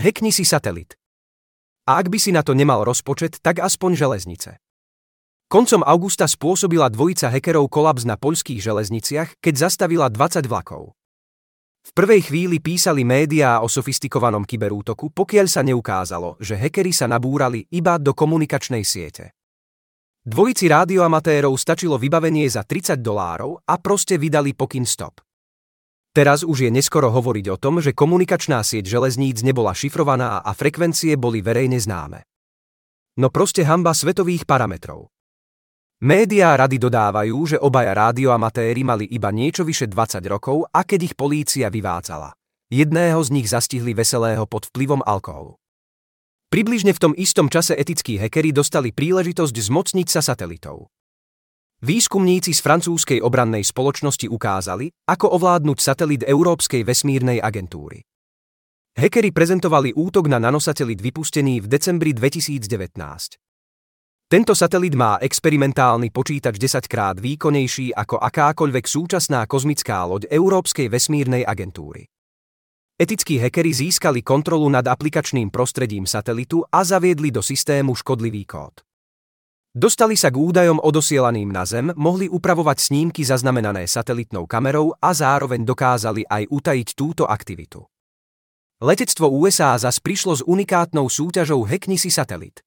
Hackni si satelit. A ak by si na to nemal rozpočet, tak aspoň železnice. Koncom augusta spôsobila dvojica hackerov kolaps na poľských železniciach, keď zastavila 20 vlakov. V prvej chvíli písali médiá o sofistikovanom kyberútoku, pokiaľ sa neukázalo, že hackeri sa nabúrali iba do komunikačnej siete. Dvojici rádioamatérov stačilo vybavenie za $30 a proste vydali pokyn stop. Teraz už je neskoro hovoriť o tom, že komunikačná sieť železníc nebola šifrovaná a frekvencie boli verejne známe. No proste hanba svetových parametrov. Médiá rady dodávajú, že obaja rádioamatéri mali iba niečo vyše 20 rokov a keď ich polícia vyvádzala. Jedného z nich zastihli veselého pod vplyvom alkoholu. Približne v tom istom čase etickí hackeri dostali príležitosť zmocniť sa satelitov. Výskumníci z francúzskej obrannej spoločnosti ukázali, ako ovládnuť satelit Európskej vesmírnej agentúry. Hackeri prezentovali útok na nanosatelit vypustený v decembri 2019. Tento satelit má experimentálny počítač 10-krát výkonnejší ako akákoľvek súčasná kozmická loď Európskej vesmírnej agentúry. Etickí hackeri získali kontrolu nad aplikačným prostredím satelitu a zaviedli do systému škodlivý kód. Dostali sa k údajom odosielaným na Zem, mohli upravovať snímky zaznamenané satelitnou kamerou a zároveň dokázali aj utajiť túto aktivitu. Letectvo USA zas prišlo s unikátnou súťažou Hackni si satelit.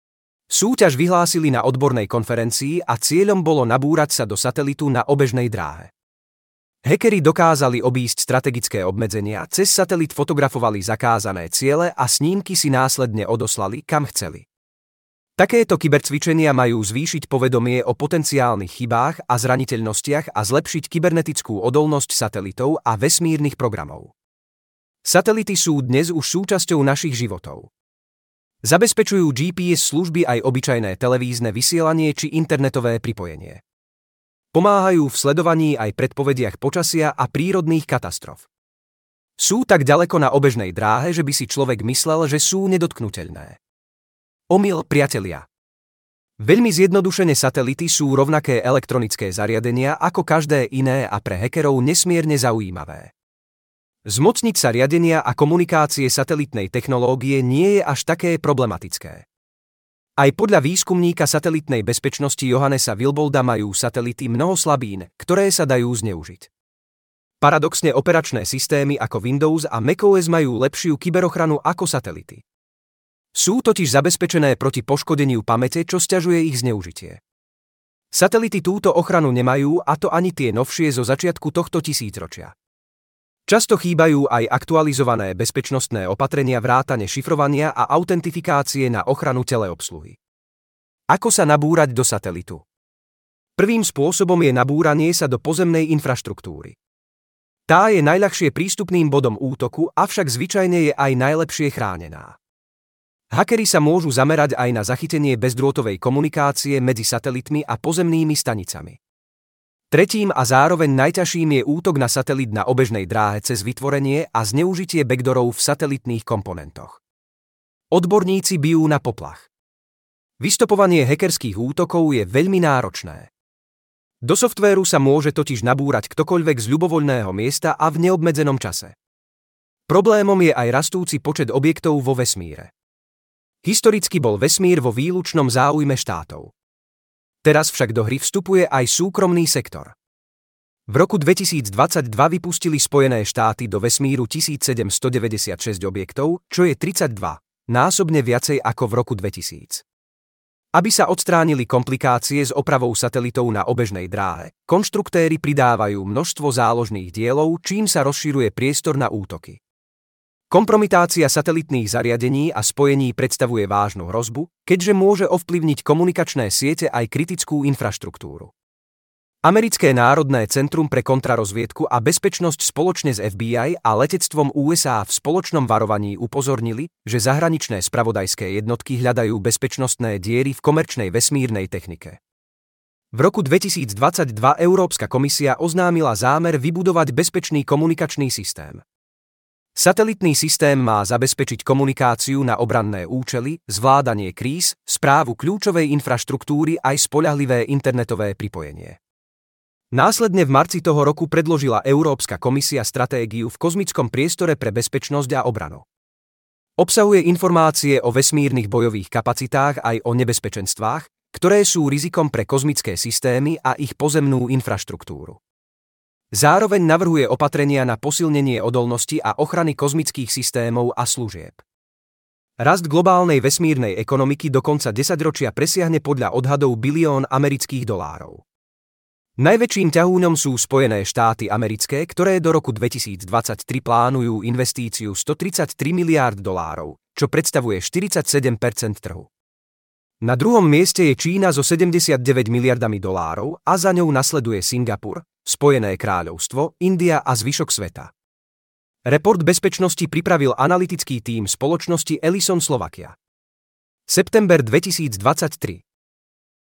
Súťaž vyhlásili na odbornej konferencii a cieľom bolo nabúrať sa do satelitu na obežnej dráhe. Hackeri dokázali obísť strategické obmedzenia, cez satelit fotografovali zakázané ciele a snímky si následne odoslali, kam chceli. Takéto kybercvičenia majú zvýšiť povedomie o potenciálnych chybách a zraniteľnostiach a zlepšiť kybernetickú odolnosť satelitov a vesmírnych programov. Satelity sú dnes už súčasťou našich životov. Zabezpečujú GPS služby aj obyčajné televízne vysielanie či internetové pripojenie. Pomáhajú v sledovaní aj predpovediach počasia a prírodných katastrof. Sú tak ďaleko na obežnej dráhe, že by si človek myslel, že sú nedotknuteľné. Omyl, priatelia. Veľmi zjednodušene satelity sú rovnaké elektronické zariadenia ako každé iné a pre hackerov nesmierne zaujímavé. Zmocniť sa riadenia a komunikácie satelitnej technológie nie je až také problematické. Aj podľa výskumníka satelitnej bezpečnosti Johannesa Wilbolda majú satelity mnoho slabín, ktoré sa dajú zneužiť. Paradoxne operačné systémy ako Windows a macOS majú lepšiu kyberochranu ako satelity. Sú totiž zabezpečené proti poškodeniu pamäte, čo sťažuje ich zneužitie. Satelity túto ochranu nemajú, a to ani tie novšie zo začiatku tohto tisícročia. Často chýbajú aj aktualizované bezpečnostné opatrenia vrátane šifrovania a autentifikácie na ochranu teleobsluhy. Ako sa nabúrať do satelitu? Prvým spôsobom je nabúranie sa do pozemnej infraštruktúry. Tá je najľahšie prístupným bodom útoku, avšak zvyčajne je aj najlepšie chránená. Hackeri sa môžu zamerať aj na zachytenie bezdrôtovej komunikácie medzi satelitmi a pozemnými stanicami. Tretím a zároveň najťažším je útok na satelit na obežnej dráhe cez vytvorenie a zneužitie backdoorov v satelitných komponentoch. Odborníci bijú na poplach. Vystopovanie hackerských útokov je veľmi náročné. Do softvéru sa môže totiž nabúrať ktokoľvek z ľubovoľného miesta a v neobmedzenom čase. Problémom je aj rastúci počet objektov vo vesmíre. Historicky bol vesmír vo výlučnom záujme štátov. Teraz však do hry vstupuje aj súkromný sektor. V roku 2022 vypustili Spojené štáty do vesmíru 1796 objektov, čo je 32, násobne viacej ako v roku 2000. Aby sa odstránili komplikácie s opravou satelitov na obežnej dráhe, konštruktéri pridávajú množstvo záložných dielov, čím sa rozširuje priestor na útoky. Kompromitácia satelitných zariadení a spojení predstavuje vážnu hrozbu, keďže môže ovplyvniť komunikačné siete aj kritickú infraštruktúru. Americké národné centrum pre kontrarozviedku a bezpečnosť spoločne s FBI a letectvom USA v spoločnom varovaní upozornili, že zahraničné spravodajské jednotky hľadajú bezpečnostné diery v komerčnej vesmírnej technike. V roku 2022 Európska komisia oznámila zámer vybudovať bezpečný komunikačný systém. Satelitný systém má zabezpečiť komunikáciu na obranné účely, zvládanie kríz, správu kľúčovej infraštruktúry aj spoľahlivé internetové pripojenie. Následne v marci toho roku predložila Európska komisia stratégiu v kozmickom priestore pre bezpečnosť a obranu. Obsahuje informácie o vesmírnych bojových kapacitách aj o nebezpečenstvách, ktoré sú rizikom pre kozmické systémy a ich pozemnú infraštruktúru. Zároveň navrhuje opatrenia na posilnenie odolnosti a ochrany kozmických systémov a služieb. Rast globálnej vesmírnej ekonomiky do konca desaťročia presiahne podľa odhadov $1 bilión. Najväčším ťahúnom sú Spojené štáty americké, ktoré do roku 2023 plánujú investíciu $133 miliárd, čo predstavuje 47% trhu. Na druhom mieste je Čína so $79 miliardami a za ňou nasleduje Singapur, Spojené kráľovstvo, India a zvyšok sveta. Report bezpečnosti pripravil analytický tím spoločnosti Ellison Slovakia. September 2023.